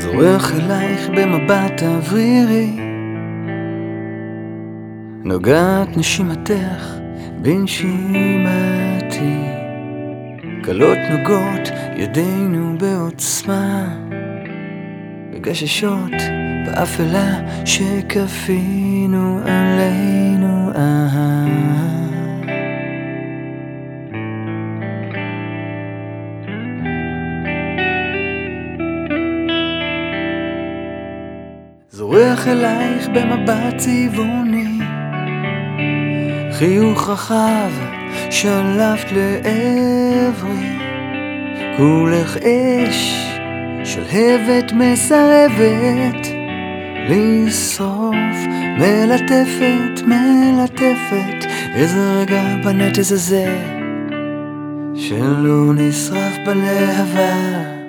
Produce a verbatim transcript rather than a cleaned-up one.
זורח אלייך במבט אוורירי, נוגעת נשימתך בנשימתי, קלות נוגות ידינו בעוצמה, וגששות באפלה שכפינו עלינו אהה. זורח אלייך במבט צבעוני, חיוך רחב שלפת לעברי, כולך אש שלהבת מסרבת לשרוף, מלטפת מלטפת, איזה רגע בנט איזה זה שלא נשרף בלהבה.